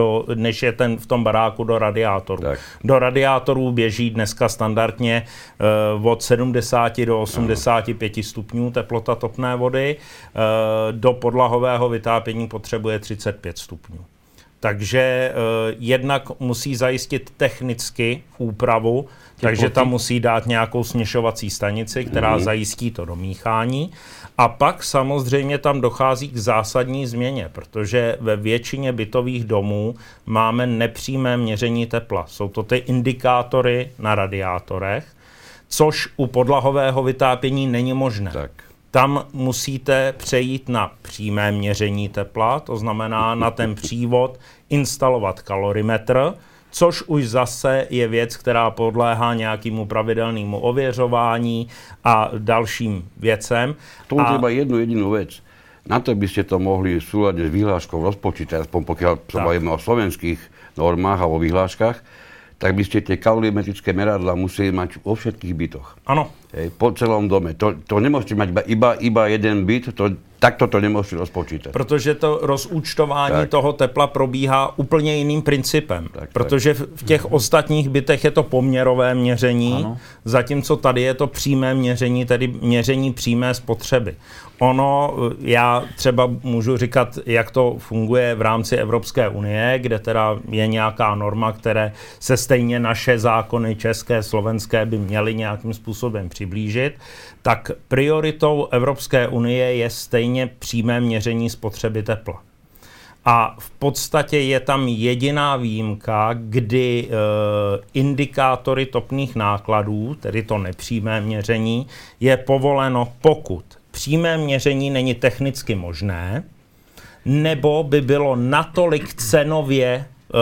je v tom baráku do radiátoru. Tak. Do radiátorů běží dneska standardně od 70 do 85 stupňů teplota topné vody. Do podlahového vytápění potřebuje 35 stupňů. Takže jednak musí zajistit technicky úpravu, takže tam musí dát nějakou směšovací stanici, která zajistí to domíchání. A pak samozřejmě tam dochází k zásadní změně, protože ve většině bytových domů máme nepřímé měření tepla. Jsou to ty indikátory na radiátorech, což u podlahového vytápění není možné. Tak. Tam musíte přejít na přímé měření tepla, to znamená na ten přívod instalovat kalorimetr, což už zase je věc, která podléhá nějakému pravidelnému ověřování a dalším věcem. Tomu treba jednu jedinú vec. Na to by ste to mohli v súlade s vyhláškou rozpočítať, aspoň pokiaľ sa bavíme o slovenských normách a o vyhláškach, tak by ste tie kalorimetrické meradlá museli mať vo všetkých bytoch. Áno. Po celom dome. To nemôžete mať iba jeden byt, takto to nemôžete rozpočítať. Protože to rozúčtování toho tepla probíhá úplně jiným principem. Protože v těch ostatních bytech je to poměrové měření, zatímco tady je to přímé měření, tedy měření přímé spotřeby. Ono, já třeba můžu říkat, jak to funguje v rámci Evropské unie, kde teda je nějaká norma, které se stejně naše zákony české, slovenské by měly nějakým způsobem přiblížit, tak prioritou Evropské unie je stejně přímé měření spotřeby tepla. A v podstatě je tam jediná výjimka, kdy indikátory topných nákladů, tedy to nepřímé měření, je povoleno, pokud přímé měření není technicky možné, nebo by bylo natolik cenově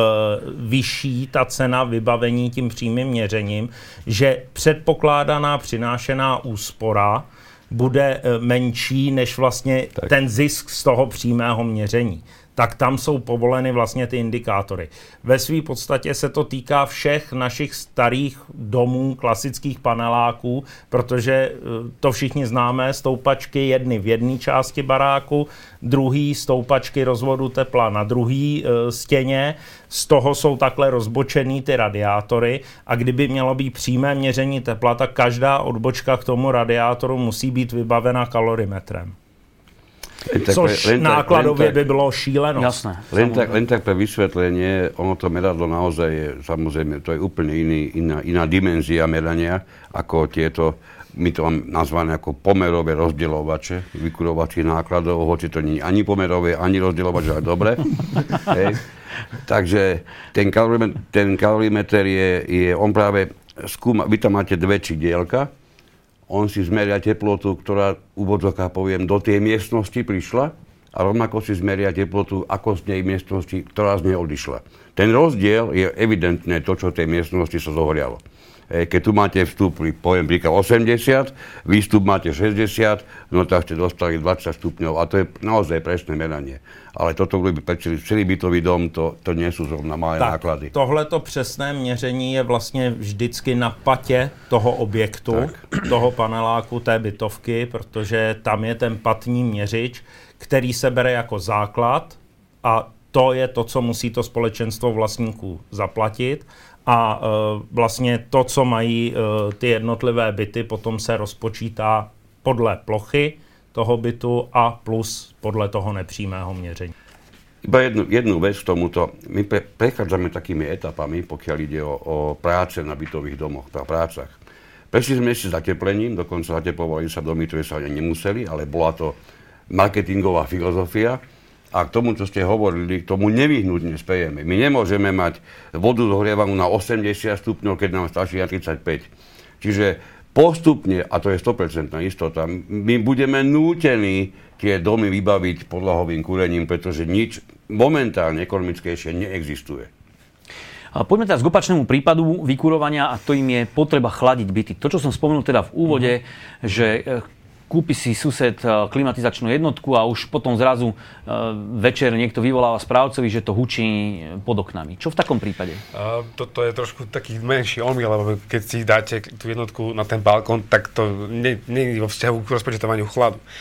vyšší ta cena vybavení tím přímým měřením, že předpokládaná přinášená úspora bude menší než vlastně ten zisk z toho přímého měření. Tak tam jsou povoleny vlastně ty indikátory. Ve své podstatě se to týká všech našich starých domů, klasických paneláků, protože to všichni známe, stoupačky jedny v jedné části baráku, druhý stoupačky rozvodu tepla na druhé stěně, z toho jsou takhle rozbočený ty radiátory a kdyby mělo být přímé měření tepla, tak každá odbočka k tomu radiátoru musí být vybavena kalorimetrem. Což nákladově by bylo šílenosť. Jasné. Len tak pre vysvetlenie, ono to meradlo naozaj je, samozrejme, to je úplne iná dimenzia merania, ako tieto, my to mám nazvané ako pomerové rozdielovače vykurovacích nákladov, hoci to nie je ani pomerové, ani rozdielovač, ale dobre. Takže ten kalorimeter je, on práve skúma, vy tam máte dve čidielka, on si zmeria teplotu, ktorá v úvodzovkách poviem, do tej miestnosti prišla a rovnako si zmeria teplotu, ako z nej miestnosti, ktorá z nej odišla. Ten rozdiel je evidentné to, čo v tej miestnosti sa zohrialo. Keď tu máte vstup, poviem príklad 80, výstup máte 60, no tak ste dostali 20 stupňov a to je naozaj presné meranie. Ale toto, kdo by pre celý bytový dom, to nie sú zrovna malé náklady. Tohleto přesné měření je vlastně vždycky na patě toho objektu, toho paneláku, té bytovky, protože tam je ten patní měřič, který se bere jako základ a to je to, co musí to společenstvo vlastníků zaplatit. A vlastně to, co mají ty jednotlivé byty, potom se rozpočítá podle plochy toho bytu a plus podle toho nepřímého měření. Iba jednu vec k tomuto. My prechádzame takými etapami, pokiaľ ide o práce na bytových domoch, prácach. Prešli sme si zateplením, dokonca zateplovali sa domy, ktoré sa nemuseli, ale bola to marketingová filozofia. A k tomu, čo ste hovorili, k tomu nevyhnutne spejeme. My nemôžeme mať vodu zohrievanú na 80 stupňov, keď nám stačí na 35. Čiže postupne, a to je 100% istota, my budeme nútení tie domy vybaviť podlahovým kúrením, pretože nič momentálne ekonomickejšie neexistuje. Poďme teraz k opačnému prípadu vykurovania a to im je potreba chladiť byty. To, čo som spomenul teda v úvode, že kúpi si sused klimatizačnú jednotku a už potom zrazu večer niekto vyvoláva správcovi, že to hučí pod oknami. Čo v takom prípade? Toto je trošku taký menší omyl, lebo keď si dáte tú jednotku na ten balkón, tak to nie je vo vzťahu k rozpočítavaniu chladu.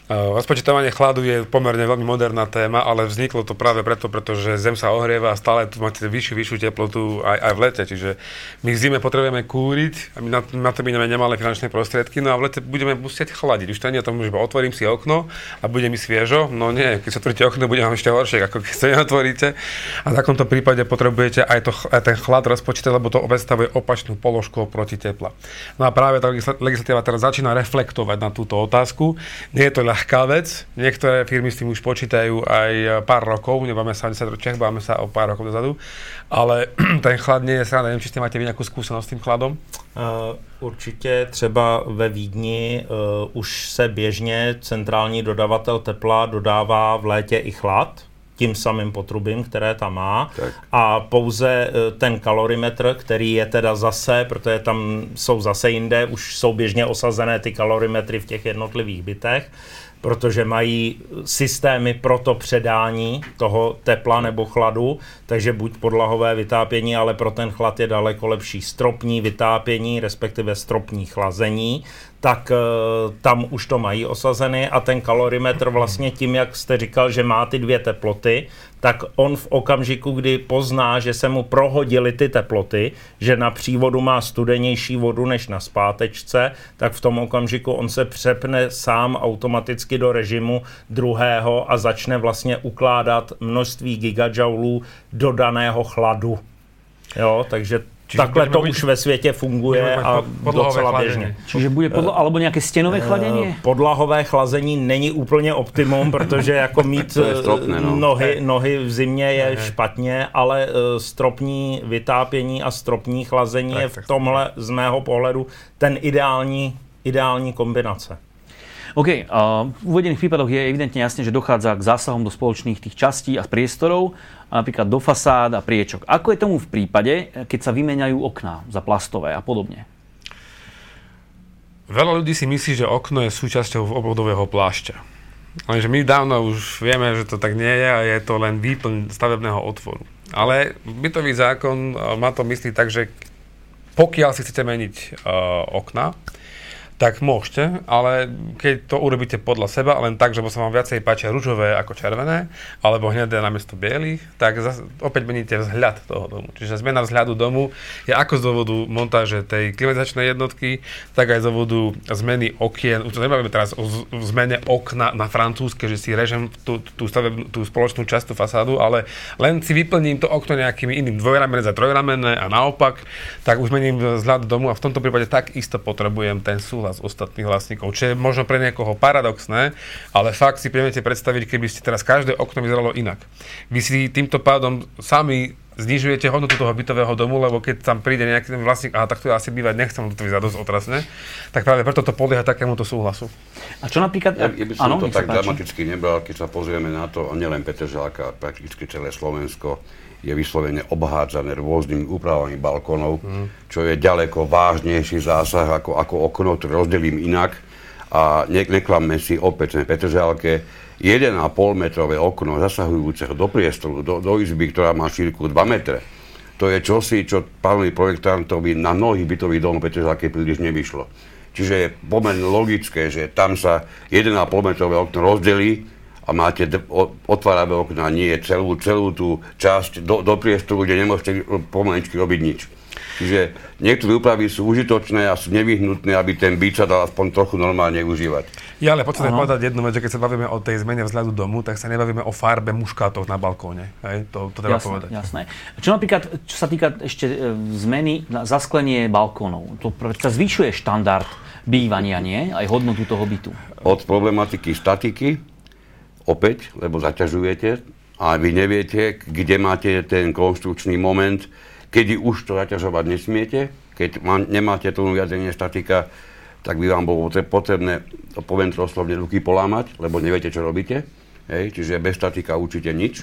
Rozpočítavanie chladu je pomerne veľmi moderná téma, ale vzniklo to práve preto, pretože Zem sa ohrieva a stále tu máte vyššiu teplotu aj v lete. Čiže my v zime potrebujeme kúriť a my na to mineme nemalé finančné prostriedky, no a v lete budeme musieť chladiť. Už to nie je tomu, že otvorím si okno a bude mi sviežo. No nie, keď sa otvoríte okno, bude vám ešte horšie, ako keď sa neotvoríte. A v takomto prípade potrebujete aj ten chlad rozpočítať, lebo to predstavuje opačnú položku proti tepla. No a práve tá legislatíva teraz začína reflektovať na túto otázku. Nie je to ľahká vec. Niektoré firmy s tým už počítajú aj pár rokov, nebáme sa o 10 ročiach, báme sa o pár rokov dozadu, ale ten chlad nie je sranda. Neviem, či ste máte vy nejakú skúsenosť s tým chladom? Určitě třeba ve Vídni už se běžně centrální dodavatel tepla dodává v létě i chlad tím samým potrubím, které tam má. Tak. A pouze ten kalorimetr, který je teda zase, protože tam jsou zase jinde, už jsou běžně osazené ty kalorimetry v těch jednotlivých bytech, protože mají systémy pro to předání toho tepla nebo chladu, takže buď podlahové vytápění, ale pro ten chlad je daleko lepší stropní vytápění, respektive stropní chlazení, tak tam už to mají osazeny a ten kalorimetr vlastně tím, jak jste říkal, že má ty dvě teploty, tak on v okamžiku, kdy pozná, že se mu prohodily ty teploty, že na přívodu má studenější vodu než na zpátečce, tak v tom okamžiku on se přepne sám automaticky do režimu druhého a začne vlastně ukládat množství gigajoulů do daného chladu. Jo, takže takhle to už ve světě funguje a docela běžně. Čiže bude alebo nějaké stěnové chladění? Podlahové chlazení není úplně optimum, protože jako mít stropné, nohy v zimě je špatně, ale stropní vytápění a stropní chlazení je v tomhle z mého pohledu ten ideální kombinace. OK, v uvedených prípadoch je evidentne jasne, že dochádza k zásahom do spoločných tých častí a priestorov, a napríklad do fasád a priečok. Ako je tomu v prípade, keď sa vymeniajú okná za plastové a podobne? Veľa ľudí si myslí, že okno je súčasťou obvodového plášťa. Lenže my dávno už vieme, že to tak nie je a je to len výplň stavebného otvoru. Ale bytový zákon má to myslí tak, že pokiaľ si chcete meniť okna, tak môžete, ale keď to urobíte podľa seba, len tak, že sa vám viacej páčia ružové ako červené, alebo hnedé namiesto bielých, tak opäť meníte vzhľad toho domu. Čiže zmena vzhľadu domu je ako z dôvodu montáže tej klimatizačnej jednotky, tak aj z dôvodu zmeny okien. Už to nebavíme teraz o zmene okna na francúzske, že si režem tú spoločnú časť, tú fasádu, ale len si vyplním to okno nejakým iným dvojramenné za trojramenné a naopak, tak už mením vzhľad domu a v tomto prípade takisto potrebujem ten súhlas z ostatných vlastníkov, čo je možno pre niekoho paradoxné, ale fakt si viete predstaviť, keby ste teraz každé okno vyzeralo inak. Vy si týmto pádom sami znižujete hodnotu toho bytového domu, lebo keď tam príde nejaký vlastník, tak tu ja asi bývať nechcem, to vyzerá dosť otrasne, tak práve preto to podlieha takémuto súhlasu. A čo napríklad... Ja by som to tak dramaticky nebral, keď sa pozrieme na to, a nielen Petržalka, prakticky celé Slovensko je vyslovene obhádzané rôznymi úpravami balkónov, čo je ďaleko vážnejší zásah ako okno, ktoré rozdelím inak. A neklamme si opäť na Petržalke 1,5 metrové okno zasahujúce do priestoru, do izby, ktorá má šírku 2 metre. To je čosi, čo pánovi projektantovi na mnohých bytových domov Petržalke príliš nevyšlo. Čiže je pomerne logické, že tam sa 1,5 metrové okno rozdelí a máte otváravé okna, nie celú tú časť do priestoru, kde nemôžete pomaličky robiť nič. Čiže niektoré úpravy sú užitočné a sú nevyhnutné, aby ten byt sa dal aspoň trochu normálne užívať. Ja ale poďme povedať jednu vec, že keď sa bavíme o tej zmene vzhľadu domu, tak sa nebavíme o farbe muškátov na balkóne. Hej? To treba povedať. Jasné. Čo napríklad, čo sa týka ešte zmeny na zasklenie balkónov, to zvyšuje štandard bývania, nie? Aj hodnotu toho bytu. Od problematiky statiky, opäť, lebo zaťažujete a vy neviete, kde máte ten konštrukčný moment, kedy už to zaťažovať nesmiete. Keď nemáte tomu vyjadrenie statika, tak by vám bolo potrebné, poviem to oslovne, ruky polámať, lebo neviete, čo robíte. Hej, čiže bez statika určite nič.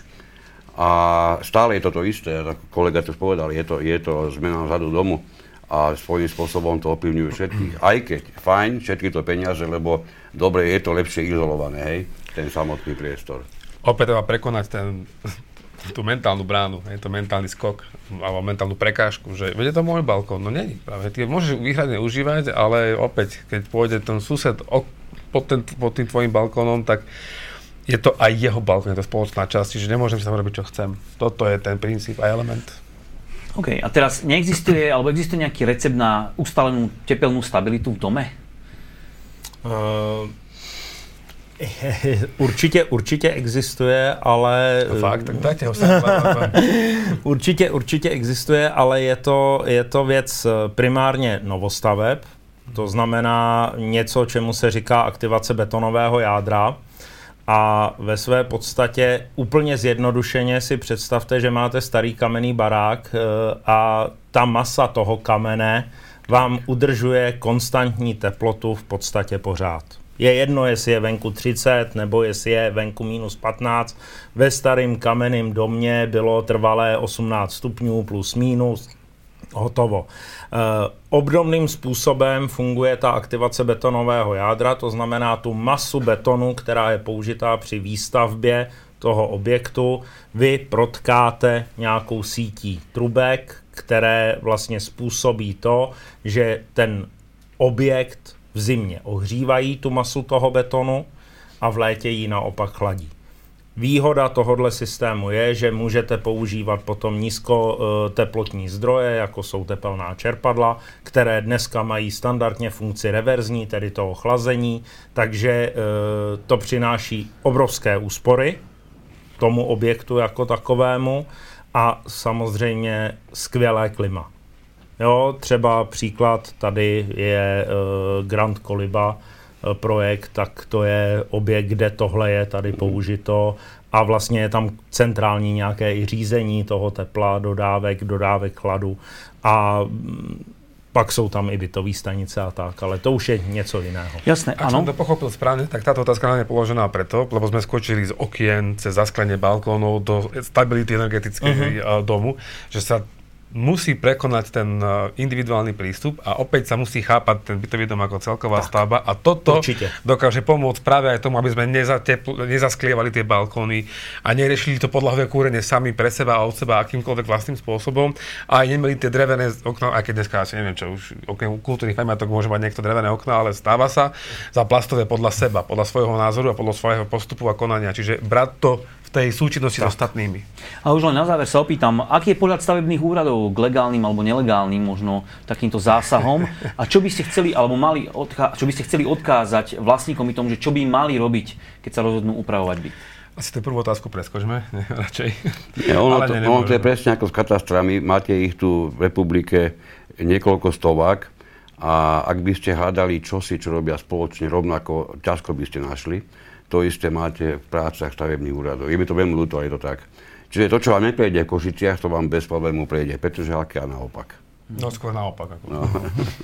A stále je to isté, ako kolega to povedal, je to zmena vzhľadu domu a svojím spôsobom to ovplyvňuje všetkých. Aj keď, fajn, všetky to peniaze, lebo dobre, je to lepšie izolované, hej, ten samotný priestor. Opäť treba prekonať tú mentálnu bránu, je to mentálny skok alebo mentálnu prekážku, že veď je to môj balkón, no nie, práve ty môžeš výhradne užívať, ale opäť, keď pôjde ten sused pod tým tvojim balkónom, tak je to aj jeho balkón, je to spoločná časť, čiže nemôžem si tam robiť, čo chcem. Toto je ten princíp a element. OK, a teraz existuje nejaký recept na ustalenú tepelnú stabilitu v dome? Určitě existuje, ale... Fakt, tak dajte ho sem. Určitě existuje, ale je to věc primárně novostaveb. To znamená něco, čemu se říká aktivace betonového jádra. A ve své podstatě úplně zjednodušeně si představte, že máte starý kamenný barák a ta masa toho kamene vám udržuje konstantní teplotu v podstatě pořád. Je jedno, jestli je venku 30 nebo jestli je venku minus 15. Ve starém kamenném domě bylo trvalé 18 stupňů plus minus. Hotovo. Obdobným způsobem funguje ta aktivace betonového jádra, to znamená tu masu betonu, která je použitá při výstavbě toho objektu, vy protkáte nějakou sítí trubek, které vlastně způsobí to, že ten objekt v zimě ohřívají tu masu toho betonu a v létě ji naopak chladí. Výhoda tohohle systému je, že můžete používat potom nízkoteplotní zdroje, jako jsou tepelná čerpadla, které dneska mají standardně funkci reverzní, tedy toho chlazení, takže to přináší obrovské úspory tomu objektu jako takovému a samozřejmě skvělé klima. Jo, třeba příklad tady je Grand Koliba projekt, tak to je objekt, kde tohle je tady použito a vlastně je tam centrální nějaké i řízení toho tepla, dodávek chladu a pak jsou tam i bytové stanice a tak, ale to už je něco jiného. Jasné, Ak som to pochopil správne, tak táto otázka nám je položená preto, lebo sme skočili z okien cez zasklenie balkónov do stability energetického domu, že sa musí prekonať ten individuálny prístup a opäť sa musí chápať ten bytový dom ako celková stavba a toto dokáže pomôcť práve aj tomu, aby sme nezasklievali tie balkóny a neriešili to podlahové kúrenie sami pre seba a od seba akýmkoľvek vlastným spôsobom a aj nemali tie drevené okná, aj keď dneska asi neviem čo, už okrem kultúrnych pamiatok môže mať niekto drevené okná, ale stáva sa za plastové podľa seba, podľa svojho názoru a podľa svojho postupu a konania, čiže brať to tej súčinnosti s ostatnými. A už len na záver sa opýtam, aký je pohľad stavebných úradov k legálnym alebo nelegálnym možno takýmto zásahom a čo by ste chceli alebo čo by ste chceli odkázať vlastníkom tom, že čo by mali robiť, keď sa rozhodnú upravovať byt? Asi tú prvú otázku preskočme, radšej. Nie, ono to je presne ako s katastrami, máte ich tu v republike niekoľko stovák a ak by ste hľadali čosi, čo robia spoločne rovnako, ťažko by ste našli. To isté máte v prácach stavebných úradov. Je mi to veľmi ľúto, ale je to tak. Čiže to, čo vám neprejde v Košiciach, to vám bez problému prejde v Petržalke a naopak. No skôr naopak. Ako. No.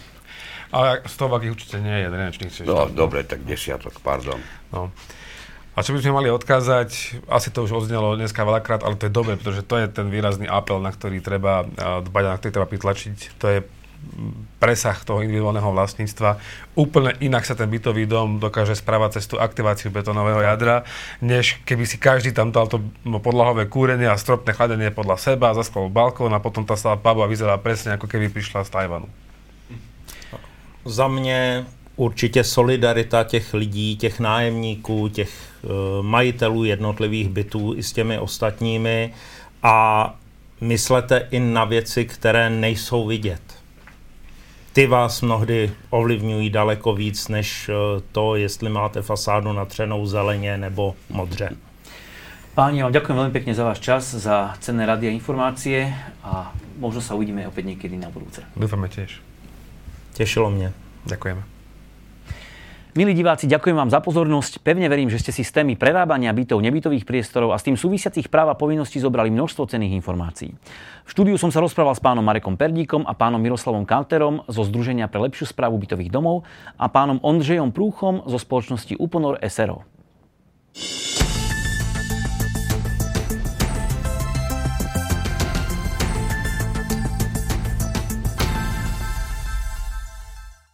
Ale stovák ich určite nie je, neviem, či nechceš. No, dobre, tak desiatok, pardon. No. A čo by sme mali odkázať, asi to už odznelo dneska veľakrát, ale to je dobre, pretože to je ten výrazný apel, na ktorý treba dbať a na ktorý treba pritlačiť. To je presah toho individuálneho vlastníctva. Úplne inak sa ten bytový dom dokáže správať cez tú aktiváciu betónového jadra, než keby si každý tam dal to podlahové kúrenie a stropné chladenie podľa seba, zaskal balkón a potom tá stavba vyzerá presne ako keby prišla z Tajvanu. Za mě určitě solidarita těch lidí, těch nájemníků, těch majitelů jednotlivých bytů i s těmi ostatními a myslete i na věci, které nejsou vidět. Ty vás mnohdy ovlivňují daleko víc, než to, jestli máte fasádu natřenou zeleně nebo modře. Páni, vám ďakujem veľmi pekne za váš čas, za cenné rady a informácie a možno sa uvidíme opäť niekedy na budúce. Dúfame tiež. Tešilo mne. Ďakujeme. Milí diváci, ďakujem vám za pozornosť. Pevne verím, že ste si z témy prerábania bytov, nebytových priestorov a s tým súvisiacich práv a povinností zobrali množstvo cenných informácií. V štúdiu som sa rozprával s pánom Marekom Perdíkom a pánom Miroslavom Kanterom zo Združenia pre lepšiu správu bytových domov a pánom Ondřejom Prúchom zo spoločnosti Uponor SRO.